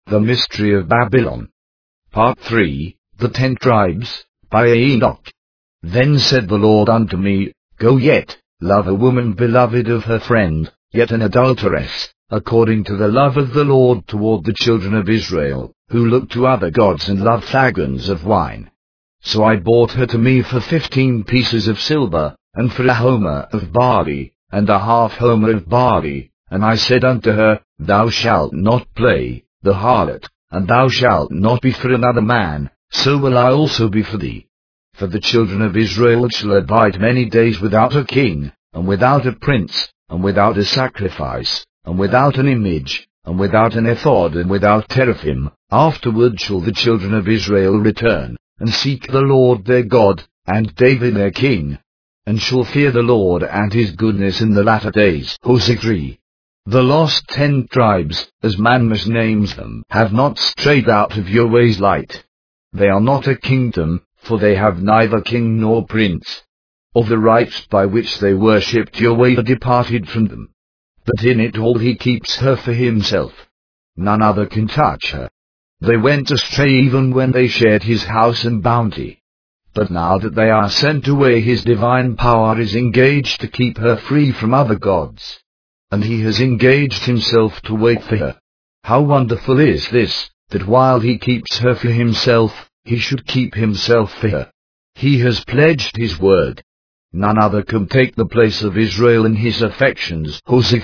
The Mystery of Babylon. Part 3, The 10 Tribes, by Enoch. Then said the Lord unto me, Go yet, love a woman beloved of her friend, yet an adulteress, according to the love of the Lord toward the children of Israel, who look to other gods and love flagons of wine. So I bought her to me for 15 pieces of silver, and for a homer of barley, and a half homer of barley. And I said unto her, Thou shalt not play the harlot, and thou shalt not be for another man, so will I also be for thee. For the children of Israel shall abide many days without a king, and without a prince, and without a sacrifice, and without an image, and without an ephod, and without teraphim. Afterward shall the children of Israel return, and seek the Lord their God, and David their king, and shall fear the Lord and his goodness in the latter days. Hosea 3. The lost 10 tribes, as man misnames them, have not strayed out of your ways light. They are not a kingdom, for they have neither king nor prince. Of the rites by which they worshipped Yahweh are departed from them. But in it all he keeps her for himself. None other can touch her. They went astray even when they shared his house and bounty. But now that they are sent away, his divine power is engaged to keep her free from other gods. And he has engaged himself to wait for her. How wonderful is this, that while he keeps her for himself, he should keep himself for her. He has pledged his word. None other can take the place of Israel in his affections. Hosea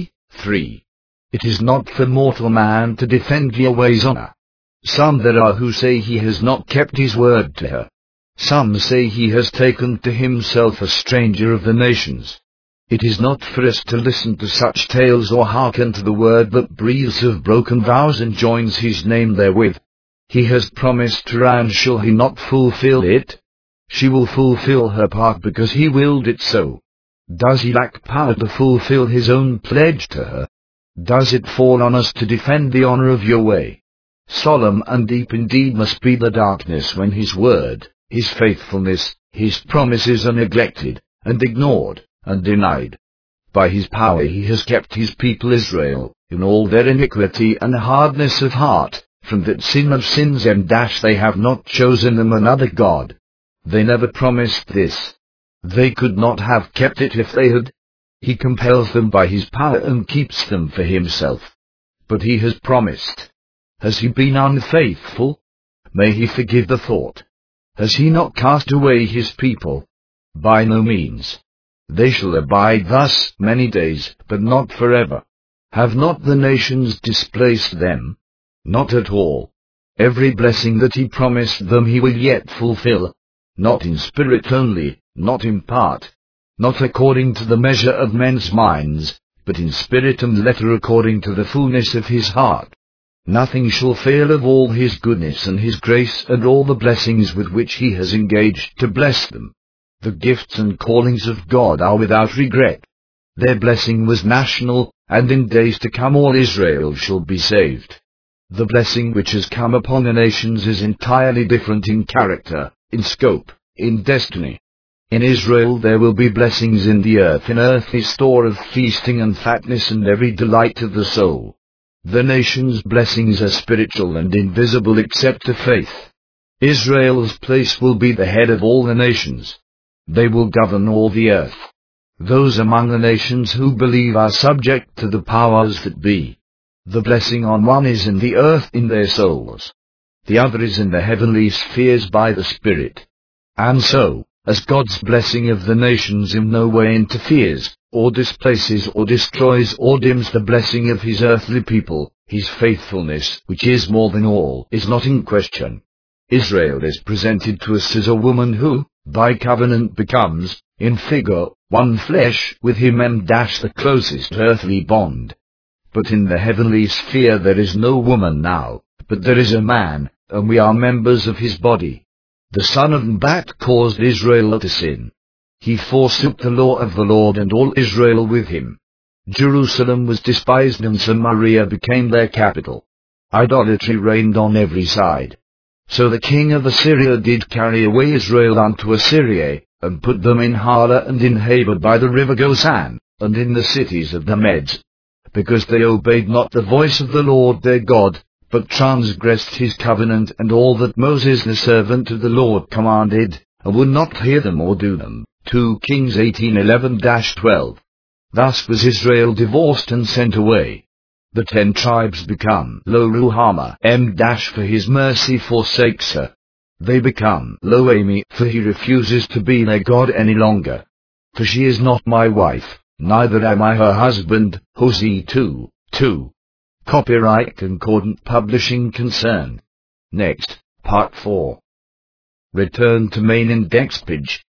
3:3. It is not for mortal man to defend Yahweh's honor. Some there are who say he has not kept his word to her. Some say he has taken to himself a stranger of the nations. It is not for us to listen to such tales or hearken to the word that breathes of broken vows and joins his name therewith. He has promised her, and shall he not fulfill it? She will fulfill her part because he willed it so. Does he lack power to fulfill his own pledge to her? Does it fall on us to defend the honor of Yahweh? Solemn and deep indeed must be the darkness when his word, his faithfulness, his promises are neglected, and ignored, and denied. By his power he has kept his people Israel, in all their iniquity and hardness of heart, from that sin of sins they have not chosen them another God. They never promised this. They could not have kept it if they had. He compels them by his power and keeps them for himself. But he has promised. Has he been unfaithful? May he forgive the thought. Has he not cast away his people? By no means. They shall abide thus many days, but not forever. Have not the nations displaced them? Not at all. Every blessing that he promised them he will yet fulfill. Not in spirit only, not in part, not according to the measure of men's minds, but in spirit and letter according to the fullness of his heart. Nothing shall fail of all his goodness and his grace and all the blessings with which he has engaged to bless them. The gifts and callings of God are without regret. Their blessing was national, and in days to come all Israel shall be saved. The blessing which has come upon the nations is entirely different in character, in scope, in destiny. In Israel there will be blessings in the earth, in earthly store of feasting and fatness and every delight of the soul. The nations' blessings are spiritual and invisible except to faith. Israel's place will be the head of all the nations. They will govern all the earth. Those among the nations who believe are subject to the powers that be. The blessing on one is in the earth in their souls. The other is in the heavenly spheres by the Spirit. And so, as God's blessing of the nations in no way interferes, or displaces or destroys or dims the blessing of his earthly people, his faithfulness, which is more than all, is not in question. Israel is presented to us as a woman who, by covenant becomes, in figure, one flesh with him and the closest earthly bond. But in the heavenly sphere there is no woman now, but there is a man, and we are members of his body. The son of Nebat caused Israel to sin. He forsook the law of the Lord and all Israel with him. Jerusalem was despised and Samaria became their capital. Idolatry reigned on every side. So the king of Assyria did carry away Israel unto Assyria, and put them in Hala and in Habor by the river Gozan, and in the cities of the Medes. Because they obeyed not the voice of the Lord their God, but transgressed his covenant and all that Moses the servant of the Lord commanded, and would not hear them or do them. 2 Kings 18:11-12. Thus was Israel divorced and sent away. The 10 tribes become Lo-Ruhamah, for his mercy forsakes her. They become Lo-Ammi, for he refuses to be their God any longer. For she is not my wife, neither am I her husband. Hosea 2:2. Copyright Concordant Publishing Concern. Next, Part 4. Return to main index page.